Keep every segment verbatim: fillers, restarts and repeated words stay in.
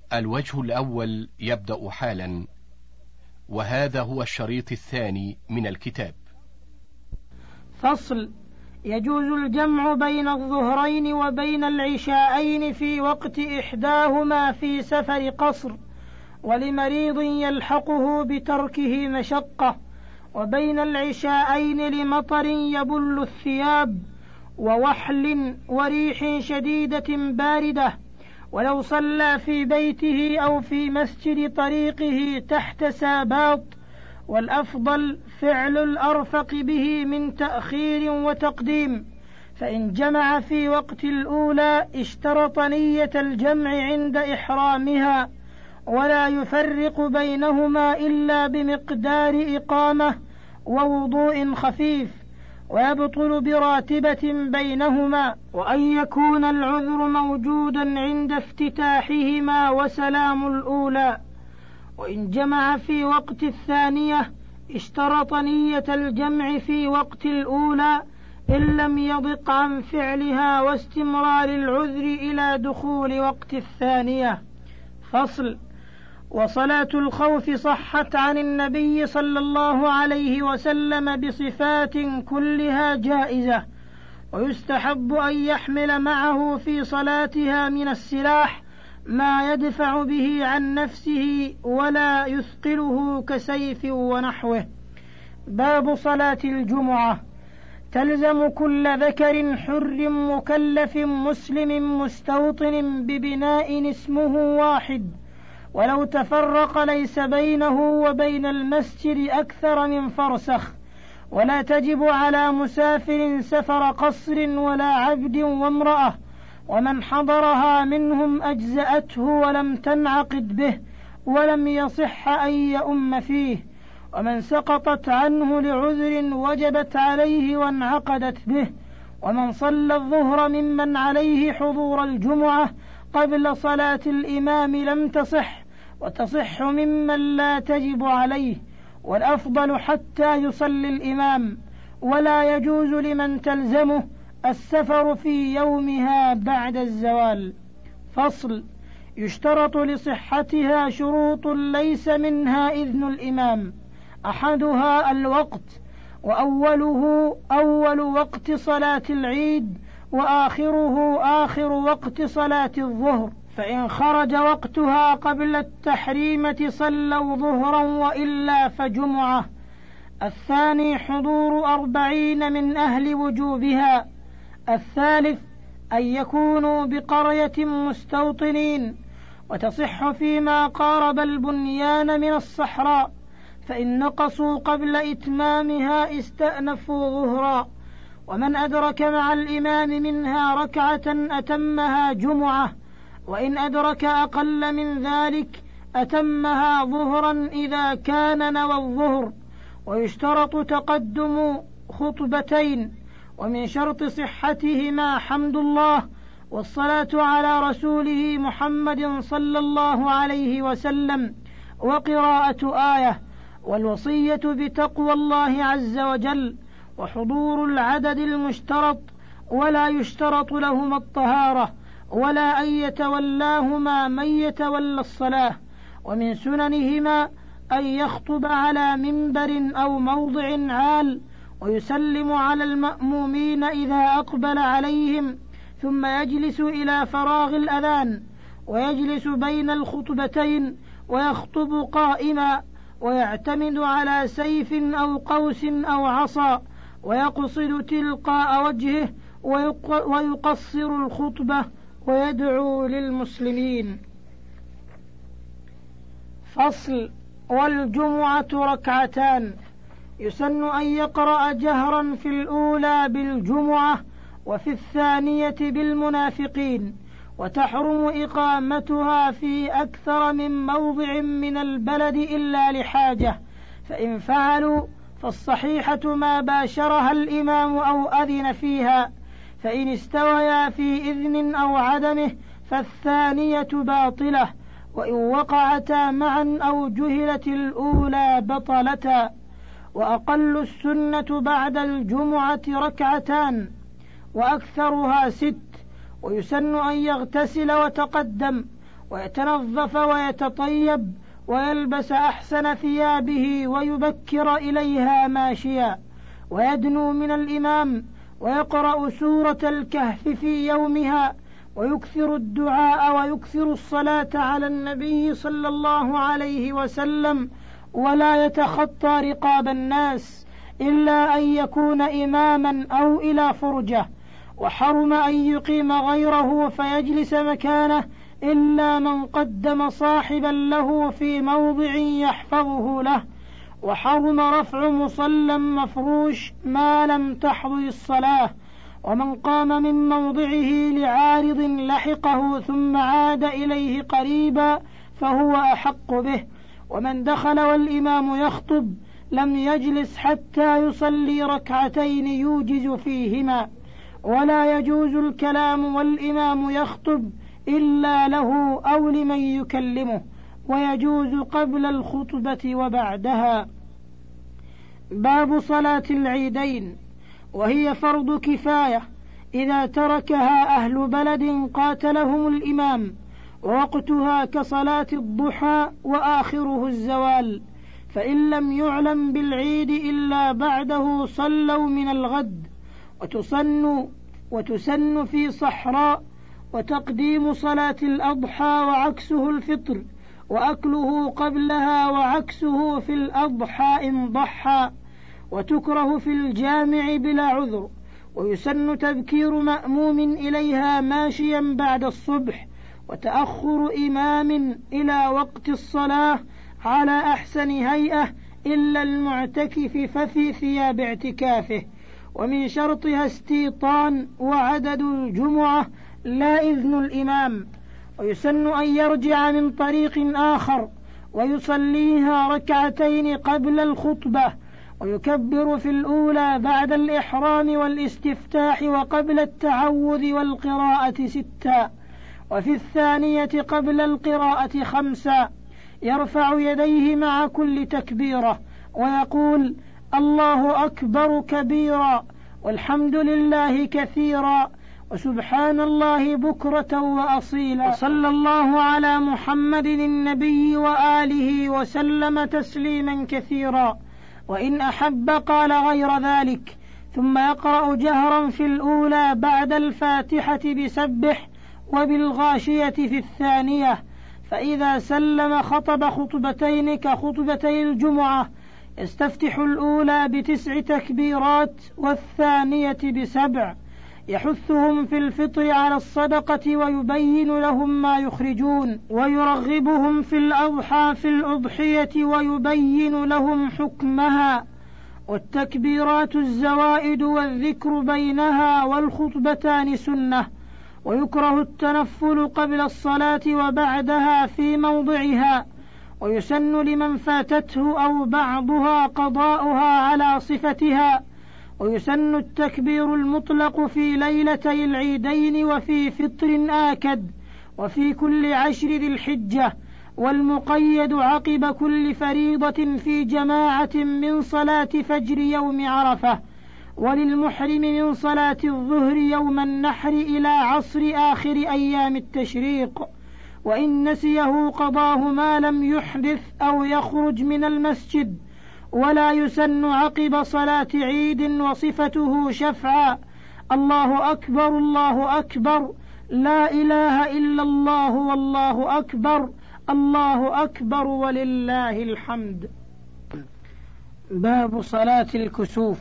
الوجه الأول يبدأ حالا، وهذا هو الشريط الثاني من الكتاب. فصل. يجوز الجمع بين الظهرين وبين العشاءين في وقت إحداهما في سفر قصر ولمريض يلحقه بتركه مشقة، وبين العشاءين لمطر يبل الثياب ووحل وريح شديدة باردة، ولو صلى في بيته أو في مسجد طريقه تحت ساباط، والأفضل فعل الأرفق به من تأخير وتقديم. فإن جمع في وقت الأولى اشترط نية الجمع عند إحرامها، ولا يفرق بينهما إلا بمقدار إقامة ووضوء خفيف، ويبطل براتبة بينهما، وأن يكون العذر موجودا عند افتتاحهما وسلام الأولى. وإن جمع في وقت الثانية اشترط نية الجمع في وقت الأولى إن لم يضق عن فعلها واستمرار العذر إلى دخول وقت الثانية. فصل. وصلاة الخوف صحت عن النبي صلى الله عليه وسلم بصفات كلها جائزة، ويستحب أن يحمل معه في صلاتها من السلاح ما يدفع به عن نفسه ولا يثقله كسيف ونحوه. باب صلاة الجمعة. تلزم كل ذكر حر مكلف مسلم مستوطن ببناء اسمه واحد، ولو تفرق ليس بينه وبين المسجد أكثر من فرسخ، ولا تجب على مسافر سفر قصر ولا عبد وامرأة، ومن حضرها منهم أجزأته ولم تنعقد به ولم يصح أن يؤم فيه، ومن سقطت عنه لعذر وجبت عليه وانعقدت به، ومن صلى الظهر ممن عليه حضور الجمعة قبل صلاة الإمام لم تصح، وتصح ممن لا تجب عليه، والأفضل حتى يصلي الإمام، ولا يجوز لمن تلزمه السفر في يومها بعد الزوال. فصل. يشترط لصحتها شروط ليس منها إذن الإمام، أحدها الوقت، وأوله أول وقت صلاة العيد، وآخره آخر وقت صلاة الظهر، فإن خرج وقتها قبل التحريمة صلوا ظهرا وإلا فجمعة. الثاني حضور أربعين من أهل وجوبها. الثالث أن يكونوا بقرية مستوطنين، وتصح فيما قارب البنيان من الصحراء، فإن نقصوا قبل إتمامها استأنفوا ظهرا. ومن أدرك مع الإمام منها ركعة أتمها جمعة، وإن أدرك أقل من ذلك أتمها ظهرا إذا كان نوى الظهر. ويشترط تقدم خطبتين، ومن شرط صحتهما حمد الله والصلاة على رسوله محمد صلى الله عليه وسلم وقراءة آية، والوصية بتقوى الله عز وجل، وحضور العدد المشترط، ولا يشترط لهما الطهارة، ولا أن يتولاهما من يتولى الصلاة. ومن سننهما أن يخطب على منبر أو موضع عال، ويسلم على المأمومين إذا أقبل عليهم، ثم يجلس إلى فراغ الأذان، ويجلس بين الخطبتين ويخطب قائما، ويعتمد على سيف أو قوس أو عصا، ويقصد تلقاء وجهه ويقصر الخطبة ويدعو للمسلمين. فصل. والجمعة ركعتان. يسن أن يقرأ جهرا في الأولى بالجمعة وفي الثانية بالمنافقين، وتحرم إقامتها في أكثر من موضع من البلد إلا لحاجة، فإن فعلوا فالصحيحة ما باشرها الإمام أو أذن فيها، فإن استويا في إذن أو عدمه فالثانية باطلة، وإن وقعتا معا أو جهلت الأولى بطلتا. وأقل السنة بعد الجمعة ركعتان، وأكثرها ست. ويسن أن يغتسل وتقدم، ويتنظف ويتطيب ويلبس أحسن ثيابه ويبكر إليها ماشيا، ويدنو من الإمام ويقرأ سورة الكهف في يومها، ويكثر الدعاء ويكثر الصلاة على النبي صلى الله عليه وسلم، ولا يتخطى رقاب الناس إلا أن يكون إماما أو إلى فرجة، وحرم أن يقيم غيره فيجلس مكانه إلا من قدم صاحبا له في موضع يحفظه له، وحرم رفع مصلى مفروش ما لم تحضر الصلاة، ومن قام من موضعه لعارض لحقه ثم عاد إليه قريبا فهو أحق به، ومن دخل والإمام يخطب لم يجلس حتى يصلي ركعتين يوجز فيهما، ولا يجوز الكلام والإمام يخطب إلا له أو لمن يكلمه، ويجوز قبل الخطبة وبعدها. باب صلاة العيدين، وهي فرض كفاية إذا تركها أهل بلد قاتلهم الإمام، ووقتها كصلاة الضحى وآخره الزوال، فإن لم يعلم بالعيد إلا بعده صلوا من الغد. وتسن, وتسن في صحراء، وتقديم صلاة الأضحى وعكسه الفطر، وأكله قبلها وعكسه في الأضحى إن ضحى، وتكره في الجامع بلا عذر. ويسن تبكير مأموم إليها ماشيا بعد الصبح، وتأخر إمام إلى وقت الصلاة على أحسن هيئة إلا المعتكف ففي ثياب اعتكافه. ومن شرطها استيطان وعدد الجمعة لا إذن الإمام. ويسن أن يرجع من طريق آخر ويصليها ركعتين قبل الخطبة، ويكبر في الأولى بعد الإحرام والاستفتاح وقبل التعوذ والقراءة ستا، وفي الثانية قبل القراءة خمسا، يرفع يديه مع كل تكبيرة ويقول الله أكبر كبيرا، والحمد لله كثيرا، وسبحان الله بكرة وأصيلا، وصلى الله على محمد النبي وآله وسلم تسليما كثيرا. وإن أحب قال غير ذلك، ثم يقرأ جهرا في الأولى بعد الفاتحة بسبح وبالغاشية في الثانية، فإذا سلم خطب خطبتين كخطبتي الجمعة، يستفتح الأولى بتسع تكبيرات والثانية بسبع، يحثهم في الفطر على الصدقة ويبين لهم ما يخرجون، ويرغبهم في الأضحى في الأضحية ويبين لهم حكمها. والتكبيرات الزوائد والذكر بينها والخطبتان سنة. ويكره التنفل قبل الصلاة وبعدها في موضعها. ويسن لمن فاتته أو بعضها قضاؤها على صفتها. ويسن التكبير المطلق في ليلتي العيدين وفي فطر آكد وفي كل عشر ذي الحجة، والمقيد عقب كل فريضة في جماعة من صلاة فجر يوم عرفة، وللمحرم من صلاة الظهر يوم النحر إلى عصر آخر أيام التشريق، وإن نسيه قضاه ما لم يحدث أو يخرج من المسجد. ولا يسن عقب صلاة عيد وصفته شفعا الله أكبر الله أكبر لا إله إلا الله والله أكبر الله أكبر ولله الحمد. باب صلاة الكسوف.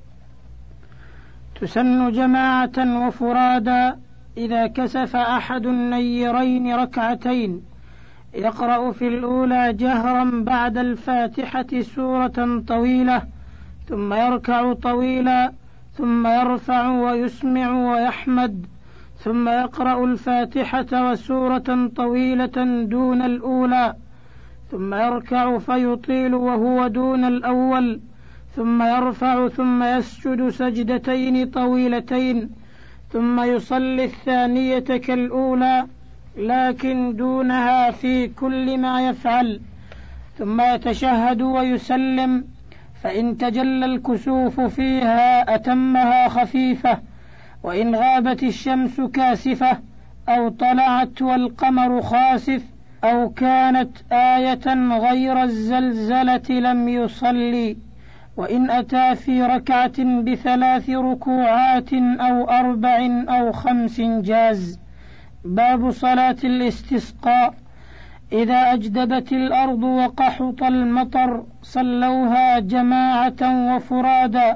تسن جماعة وفرادا إذا كسف أحد النيرين ركعتين، يقرأ في الأولى جهرا بعد الفاتحة سورة طويلة، ثم يركع طويلا، ثم يرفع ويسمع ويحمد، ثم يقرأ الفاتحة وسورة طويلة دون الأولى، ثم يركع فيطيل وهو دون الأول، ثم يرفع ثم يسجد سجدتين طويلتين، ثم يصلي الثانية كالأولى لكن دونها في كل ما يفعل، ثم يتشهد ويسلم، فإن تجلى الكسوف فيها أتمها خفيفة، وإن غابت الشمس كاسفة أو طلعت والقمر خاسف أو كانت آية غير الزلزلة لم يصلي، وإن أتى في ركعة بثلاث ركوعات أو أربع أو خمس جاز. باب صلاة الاستسقاء: إذا أجدبت الأرض وقحط المطر صلوها جماعة وفرادا،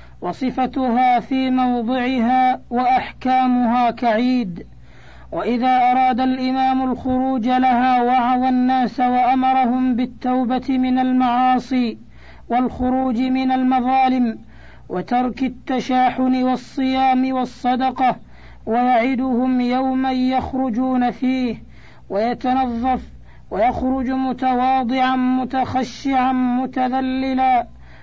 وصفتها في موضعها وأحكامها كعيد. وإذا أراد الإمام الخروج لها وعظ الناس وأمرهم بالتوبة من المعاصي والخروج من المظالم وترك التشاحن والصيام والصدقة، ويعدهم يوما يخرجون فيه، ويتنظف ويخرج متواضعا متخشعا متذللا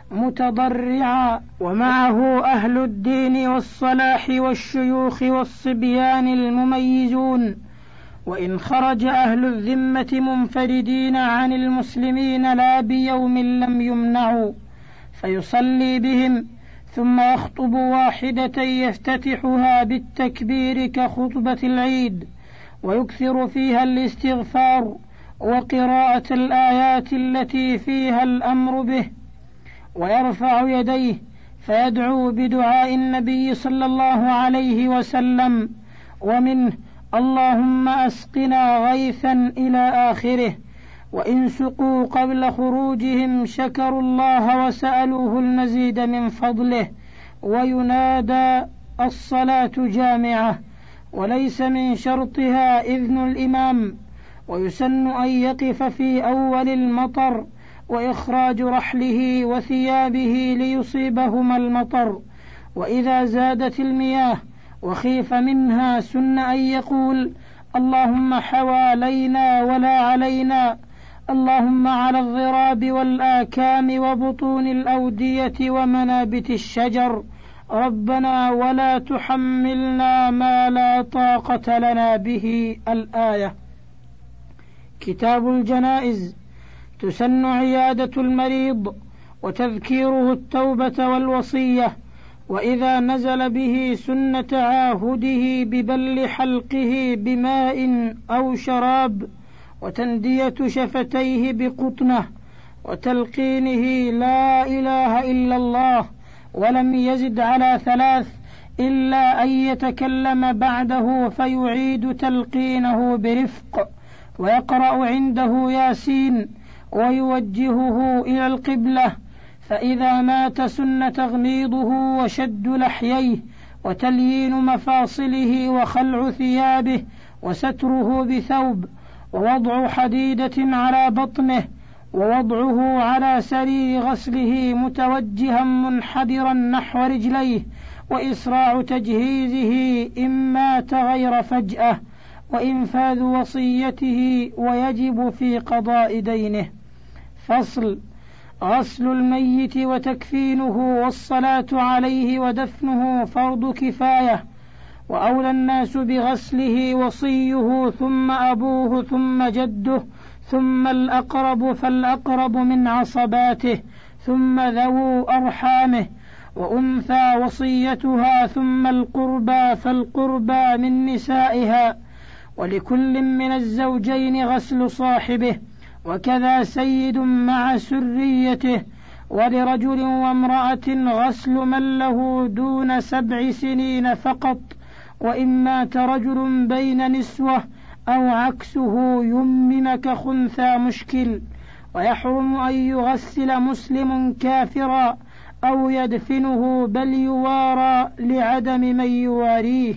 متضرعا، ومعه أهل الدين والصلاح والشيوخ والصبيان المميزون. وإن خرج أهل الذمة منفردين عن المسلمين لا بيوم لم يمنعوا، فيصلي بهم ثم يخطب واحدة يفتتحها بالتكبير كخطبة العيد، ويكثر فيها الاستغفار وقراءة الآيات التي فيها الأمر به، ويرفع يديه فيدعو بدعاء النبي صلى الله عليه وسلم، ومنه اللهم أسقنا غيثا إلى آخره. وإن سقوا قبل خروجهم شكروا الله وسألوه المزيد من فضله. وينادى الصلاة جامعة، وليس من شرطها إذن الإمام، ويسن أن يقف في أول المطر وإخراج رحله وثيابه ليصيبهما المطر. وإذا زادت المياه وخيف منها سن أن يقول اللهم حوالينا ولا علينا، اللهم على الضراب والآكام وبطون الأودية ومنابت الشجر، ربنا ولا تحملنا ما لا طاقة لنا به. الآية. كتاب الجنائز: تسن عيادة المريض وتذكيره التوبة والوصية، وإذا نزل به سن تعاهده ببل حلقه بماء أو شراب، وتندية شفتيه بقطنة، وتلقينه لا إله إلا الله، ولم يزد على ثلاث إلا أن يتكلم بعده فيعيد تلقينه برفق، ويقرأ عنده ياسين، ويوجهه إلى القبلة. فإذا مات سن تغميضه وشد لحييه وتليين مفاصله وخلع ثيابه وستره بثوب، ووضع حديدة على بطنه، ووضعه على سرير غسله متوجها منحدرا نحو رجليه، وإسراع تجهيزه إن مات غير فجأة، وإنفاذ وصيته، ويجب في قضاء دينه. فصل: غسل الميت وتكفينه والصلاة عليه ودفنه فرض كفاية، وأولى الناس بغسله وصيه ثم أبوه ثم جده ثم الأقرب فالأقرب من عصباته ثم ذو أرحامه، وأنثى وصيتها ثم القربى فالقربى من نسائها، ولكل من الزوجين غسل صاحبه، وكذا سيد مع سريته، ولرجل وامرأة غسل من له دون سبع سنين فقط، وإن مات رجل بين نسوة أو عكسه يمم كخنثى مشكل. ويحرم أن يغسل مسلم كافرا أو يدفنه، بل يوارى لعدم من يواريه.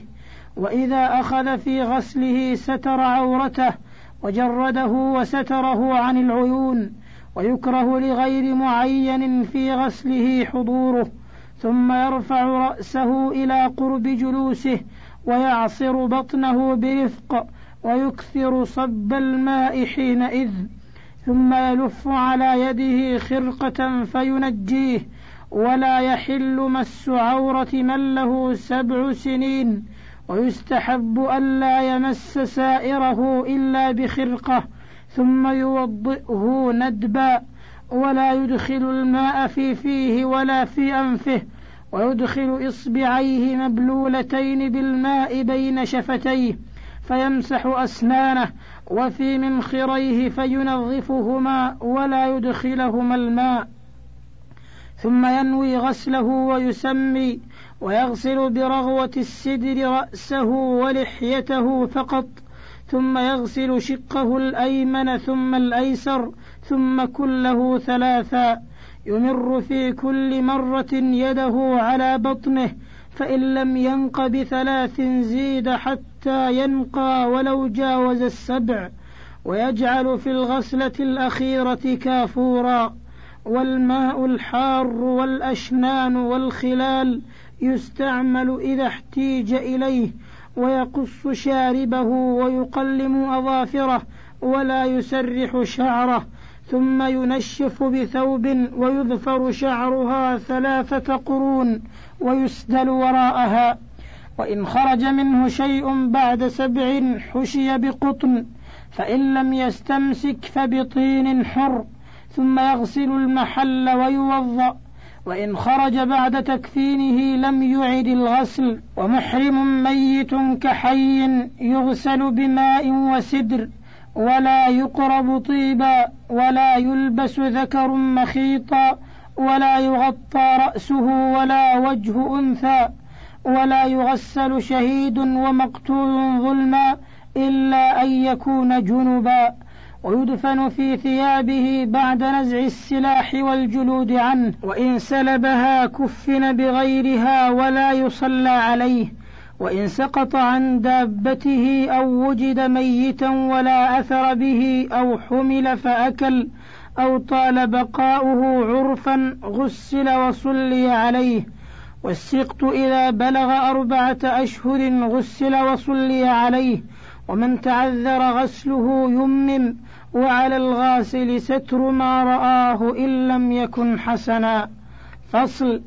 وإذا أخذ في غسله ستر عورته وجرده وستره عن العيون. ويكره لغير معين في غسله حضوره، ثم يرفع رأسه إلى قرب جلوسه ويعصر بطنه برفق، ويكثر صب الماء حينئذ، ثم يلف على يده خرقة فينجيه. ولا يحل مس عورة من له سبع سنين، ويستحب ألا يمس سائره إلا بخرقة، ثم يوضئه ندبا، ولا يدخل الماء في فيه ولا في أنفه، ويدخل إصبعيه مبلولتين بالماء بين شفتيه، فيمسح أسنانه وفي منخريه فينظفهما ولا يدخلهما الماء، ثم ينوي غسله ويسمي، ويغسل برغوة السدر رأسه ولحيته فقط، ثم يغسل شقه الأيمن ثم الأيسر ثم كله ثلاثا، يمر في كل مرة يده على بطنه، فإن لم ينق بثلاث زيد حتى ينقى ولو جاوز السبع، ويجعل في الغسلة الأخيرة كافورا. والماء الحار والأشنان والخلال يستعمل إذا احتيج إليه، ويقص شاربه ويقلم أظافره ولا يسرح شعره، ثم ينشف بثوب ويظفر شعرها ثلاثة قرون ويسدل وراءها. وإن خرج منه شيء بعد سبع حشي بقطن، فإن لم يستمسك فبطين حر، ثم يغسل المحل ويوضأ. وإن خرج بعد تكفينه لم يعد الغسل. ومحرم ميت كحي يغسل بماء وسدر، ولا يقرب طيبا، ولا يلبس ذكر مخيطا، ولا يغطى رأسه ولا وجه أنثى، ولا يغسل شهيد ومقتول ظلما إلا أن يكون جنبا. ويدفن في ثيابه بعد نزع السلاح والجلود عنه، وإن سلبها كفن بغيرها ولا يصلى عليه. وإن سقط عن دابته أو وجد ميتا ولا أثر به أو حمل فأكل أو طال بقاؤه عرفا غسل وصلي عليه. والسقط إذا بلغ أربعة أشهر غسل وصلي عليه. ومن تعذر غسله يمم، وعلى الغاسل ستر ما رآه إن لم يكن حسنا. فصل: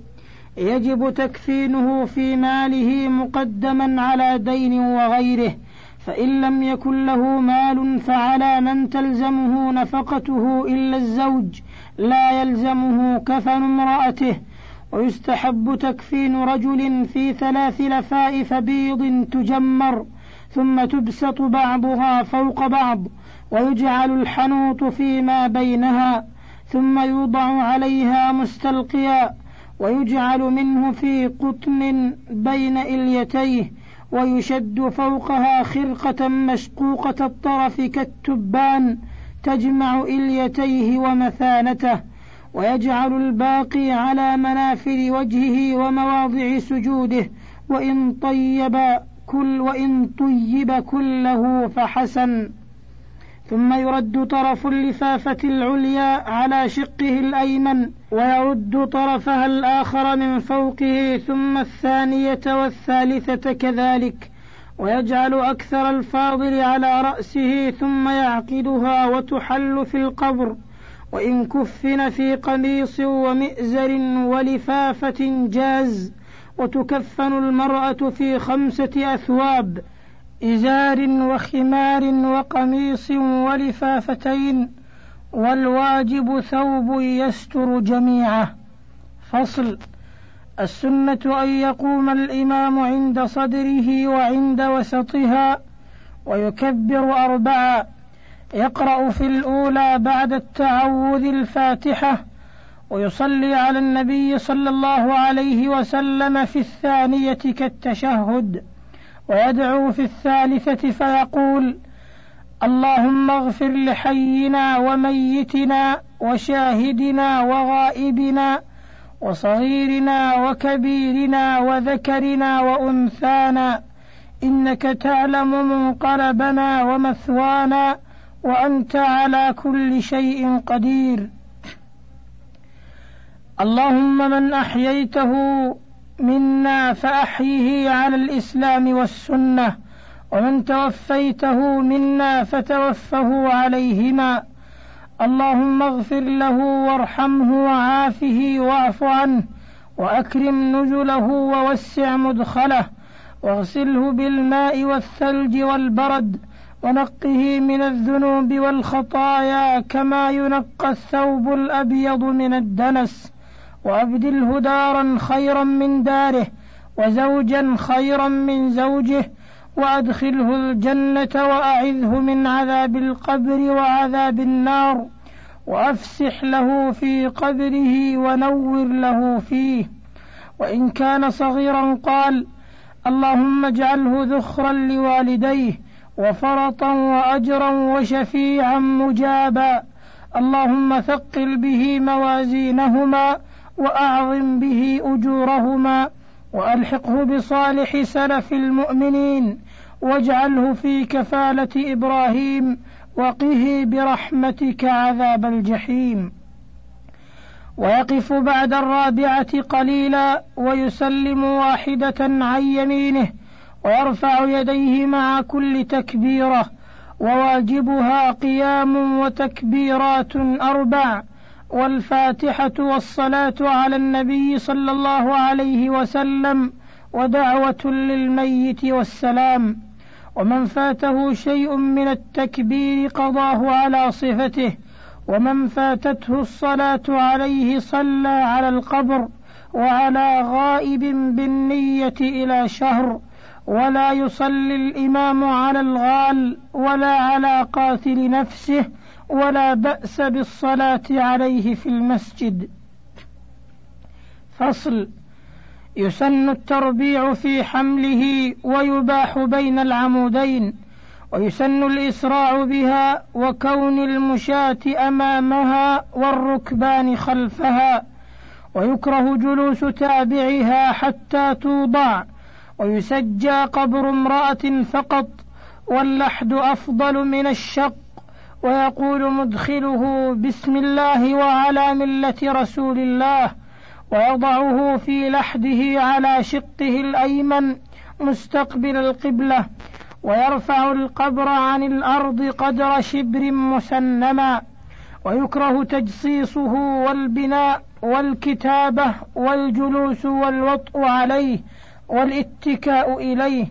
يجب تكفينه في ماله مقدما على دين وغيره، فإن لم يكن له مال فعلى من تلزمه نفقته إلا الزوج، لا يلزمه كفن امرأته. ويستحب تكفين رجل في ثلاث لفائف بيض تجمر، ثم تبسط بعضها فوق بعض، ويجعل الحنوط فيما بينها، ثم يوضع عليها مستلقيا، ويجعل منه في قطن بين إليتيه، ويشد فوقها خرقة مشقوقة الطرف كالتبان تجمع إليتيه ومثانته، ويجعل الباقي على منافذ وجهه ومواضع سجوده، وإن طيب كل وإن طيب كله فحسن. ثم يرد طرف اللفافة العليا على شقه الأيمن، ويرد طرفها الآخر من فوقه، ثم الثانية والثالثة كذلك، ويجعل أكثر الفاضل على رأسه، ثم يعقدها وتحل في القبر. وإن كفن في قميص ومئزر ولفافة جاز. وتكفن المرأة في خمسة أثواب: إزار وخمار وقميص ولفافتين، والواجب ثوب يستر جميعه. فصل: السنة أن يقوم الإمام عند صدره وعند وسطها، ويكبر أربعا، يقرأ في الأولى بعد التعوذ الفاتحة، ويصلي على النبي صلى الله عليه وسلم في الثانية كالتشهد، ويدعو في الثالثة فيقول: اللهم اغفر لحينا وميتنا وشاهدنا وغائبنا وصغيرنا وكبيرنا وذكرنا وأنثانا، إنك تعلم منقلبنا ومثوانا، وأنت على كل شيء قدير. اللهم من أحييته منا فأحيه على الإسلام والسنة، ومن توفيته منا فتوفه عليهما. اللهم اغفر له وارحمه وعافه واعف عنه، وأكرم نزله ووسع مدخله، واغسله بالماء والثلج والبرد، ونقه من الذنوب والخطايا كما ينقى الثوب الأبيض من الدنس، وأبدله دارا خيرا من داره، وزوجا خيرا من زوجه، وأدخله الجنة وأعذه من عذاب القبر وعذاب النار، وأفسح له في قبره ونور له فيه. وإن كان صغيرا قال: اللهم اجعله ذخرا لوالديه وفرطا وأجرا وشفيعا مجابا، اللهم ثقل به موازينهما وأعظم به أجورهما، وألحقه بصالح سلف المؤمنين، واجعله في كفالة إبراهيم، وقه برحمتك عذاب الجحيم. ويقف بعد الرابعة قليلا ويسلم واحدة عن يمينه، ويرفع يديه مع كل تكبيرة، وواجبها قيام وتكبيرات أربع، والفاتحة والصلاة على النبي صلى الله عليه وسلم، ودعوة للميت والسلام. ومن فاته شيء من التكبير قضاه على صفته، ومن فاتته الصلاة عليه صلى على القبر وعلى غائب بالنية إلى شهر، ولا يصلي الإمام على الغال ولا على قاتل نفسه، ولا بأس بالصلاة عليه في المسجد. فصل: يسن التربيع في حمله ويباح بين العمودين، ويسن الإسراع بها وكون المشاة أمامها والركبان خلفها، ويكره جلوس تابعها حتى توضع، ويسجى قبر امرأة فقط، واللحد أفضل من الشق، ويقول مدخله بسم الله وعلى ملة رسول الله، ويضعه في لحده على شقه الأيمن مستقبل القبلة، ويرفع القبر عن الأرض قدر شبر مسنما، ويكره تجصيصه والبناء والكتابة والجلوس والوطء عليه والاتكاء إليه،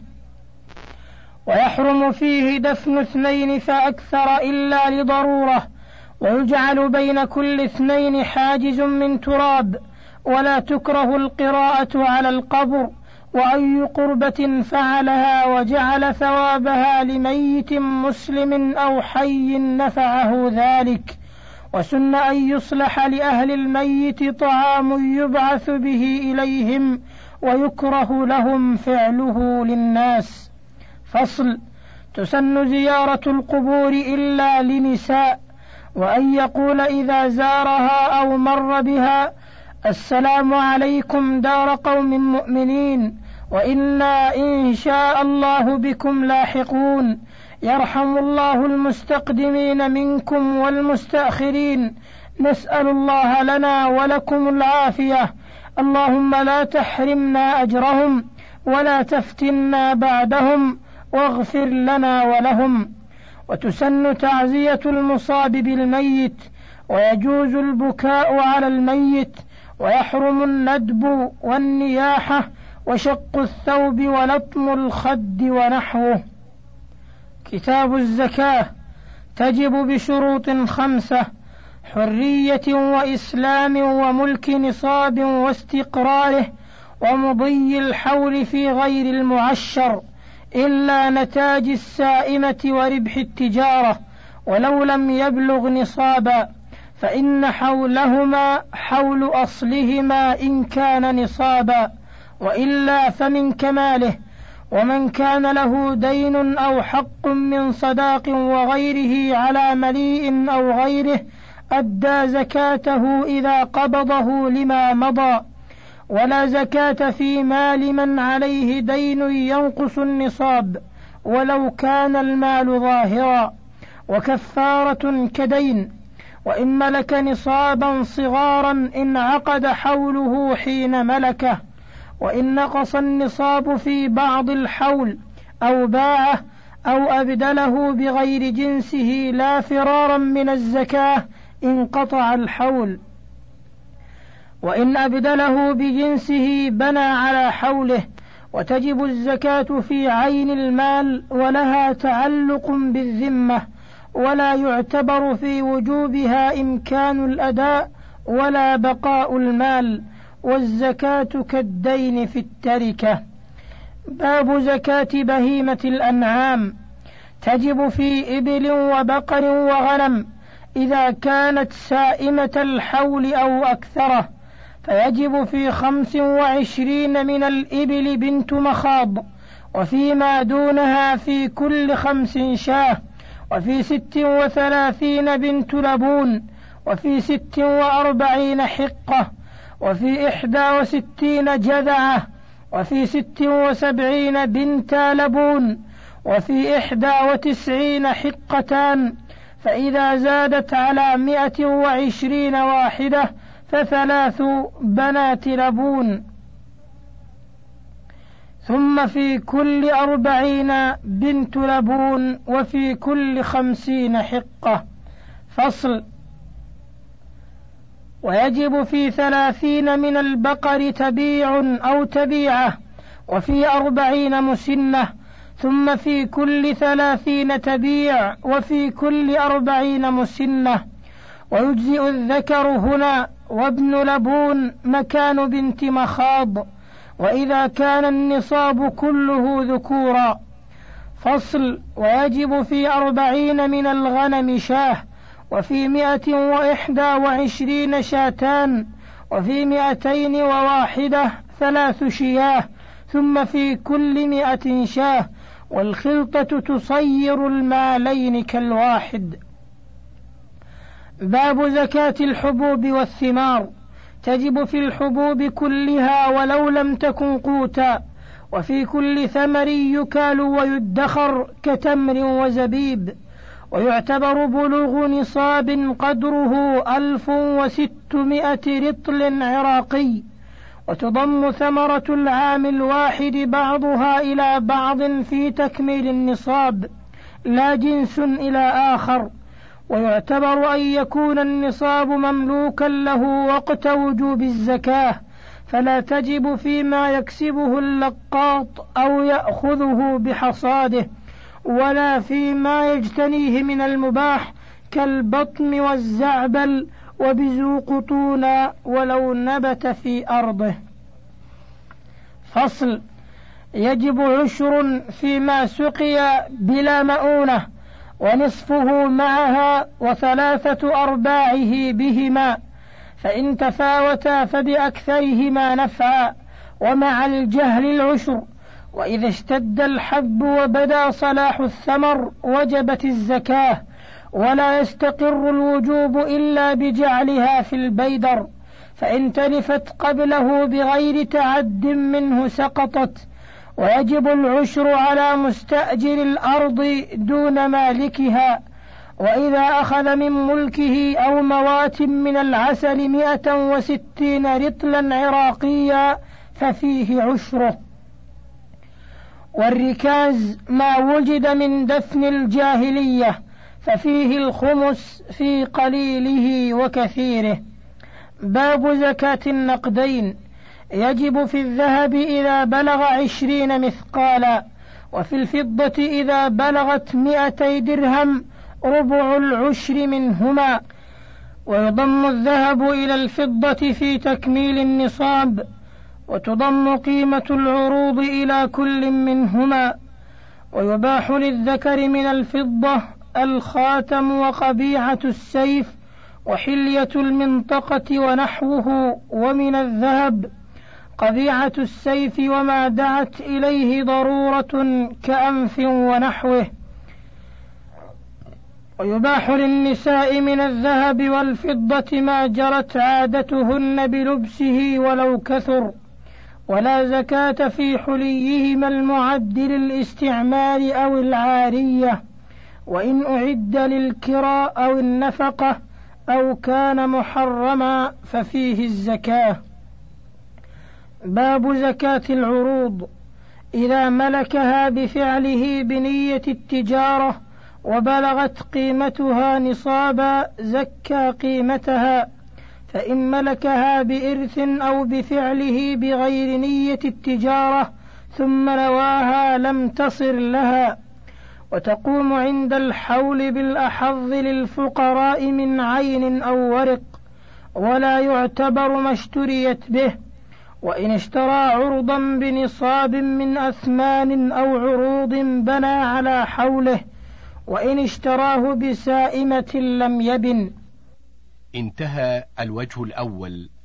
ويحرم فيه دفن اثنين فأكثر إلا لضرورة، ويجعل بين كل اثنين حاجز من تراب، ولا تكره القراءة على القبر، وأي قربة فعلها وجعل ثوابها لميت مسلم أو حي نفعه ذلك. وسن أن يصلح لأهل الميت طعام يبعث به إليهم، ويكره لهم فعله للناس. فصل: تسن زيارة القبور إلا لنساء، وأن يقول إذا زارها أو مر بها: السلام عليكم دار قوم مؤمنين، وإنا إن شاء الله بكم لاحقون، يرحم الله المستقدمين منكم والمستأخرين، نسأل الله لنا ولكم العافية، اللهم لا تحرمنا أجرهم ولا تفتنا بعدهم، واغفر لنا ولهم. وتسن تعزية المصاب بالميت، ويجوز البكاء على الميت، ويحرم الندب والنياحة وشق الثوب ولطم الخد ونحوه. كتاب الزكاة تجب بشروط خمسة: حرية وإسلام وملك نصاب واستقراره ومضي الحول في غير المعشر، إلا نتاج السائمة وربح التجارة، ولو لم يبلغ نصابا، فإن حولهما حول أصلهما إن كان نصابا، وإلا فمن كماله. ومن كان له دين أو حق من صداق وغيره على مليء أو غيره أدى زكاته إذا قبضه لما مضى، ولا زكاة في مال من عليه دين ينقص النصاب ولو كان المال ظاهرا، وكفارة كدين. وإن ملك نصابا صغارا انعقد حوله حين ملكه، وإن نقص النصاب في بعض الحول أو باعه أو أبدله بغير جنسه لا فرارا من الزكاة انقطع الحول، وإن أبدله بجنسه بنى على حوله. وتجب الزكاة في عين المال ولها تعلق بالذمة، ولا يعتبر في وجوبها إمكان الأداء ولا بقاء المال، والزكاة كالدين في التركة. باب زكاة بهيمة الأنعام. تجب في إبل وبقر وغنم إذا كانت سائمة الحول أو أكثره، فيجب في خمس وعشرين من الإبل بنت مخاض، وفيما دونها في كل خمس شاه، وفي ست وثلاثين بنت لبون، وفي ست وأربعين حقة، وفي إحدى وستين جذعة، وفي ست وسبعين بنت لبون، وفي إحدى وتسعين حقتان، فإذا زادت على مائة وعشرين واحدة فثلاث بنات لبون، ثم في كل أربعين بنت لبون، وفي كل خمسين حقة. فصل. ويجب في ثلاثين من البقر تبيع أو تبيعة، وفي أربعين مسنة، ثم في كل ثلاثين تبيع، وفي كل أربعين مسنة. ويجزئ الذكر هنا وابن لبون مكان بنت مخاض، وإذا كان النصاب كله ذكورا. فصل. ويجب في أربعين من الغنم شاه، وفي مائة وإحدى وعشرين شاتان، وفي مائتين وواحدة ثلاث شياه، ثم في كل مائة شاه، والخلطة تصير المالين كالواحد. باب زكاة الحبوب والثمار. تجب في الحبوب كلها ولو لم تكن قوتا، وفي كل ثمر يكال ويدخر كتمر وزبيب. ويعتبر بلوغ نصاب قدره ألف وستمائة رطل عراقي، وتضم ثمرة العام الواحد بعضها إلى بعض في تكميل النصاب، لا جنس إلى آخر. ويعتبر أن يكون النصاب مملوكا له وقت وجوب الزكاة، فلا تجب فيما يكسبه اللقاط أو يأخذه بحصاده، ولا فيما يجتنيه من المباح كالبطم والزعبل وبزوقطون ولو نبت في أرضه. فصل. يجب عشر فيما سقي بلا مؤونة، ونصفه معها، وثلاثة أرباعه بهما، فإن تفاوتا فبأكثرهما نفعا، ومع الجهل العشر. وإذا اشتد الحب وبدا صلاح الثمر وجبت الزكاة، ولا يستقر الوجوب إلا بجعلها في البيدر، فإن تلفت قبله بغير تعد منه سقطت. ويجب العشر على مستأجر الأرض دون مالكها. وإذا أخذ من ملكه أو موات من العسل مئة وستين رطلا عراقيا ففيه عشره. والركاز ما وجد من دفن الجاهلية ففيه الخمس في قليله وكثيره. باب زكاة النقدين. يجب في الذهب إذا بلغ عشرين مثقالا، وفي الفضة إذا بلغت مئتي درهم ربع العشر منهما. ويضم الذهب إلى الفضة في تكميل النصاب، وتضم قيمة العروض إلى كل منهما. ويباح للذكر من الفضة الخاتم وقبيعة السيف وحلية المنطقة ونحوه، ومن الذهب قبيعة السيف وما دعت إليه ضرورة كأنف ونحوه. ويباح للنساء من الذهب والفضة ما جرت عادتهن بلبسه ولو كثر. ولا زكاة في حليهما المعد للاستعمال أو العارية، وإن أعد للكراء أو النفقة أو كان محرما ففيه الزكاة. باب زكاة العروض. إذا ملكها بفعله بنية التجارة وبلغت قيمتها نصابا زكى قيمتها، فإن ملكها بإرث أو بفعله بغير نية التجارة ثم نواها لم تصر لها. وتقوم عند الحول بالأحظ للفقراء من عين أو ورق، ولا يعتبر ما اشتريت به. وإن اشترى عرضا بنصاب من أثمان أو عروض بنى على حوله، وإن اشتراه بسائمة لم يبن. انتهى الوجه الأول.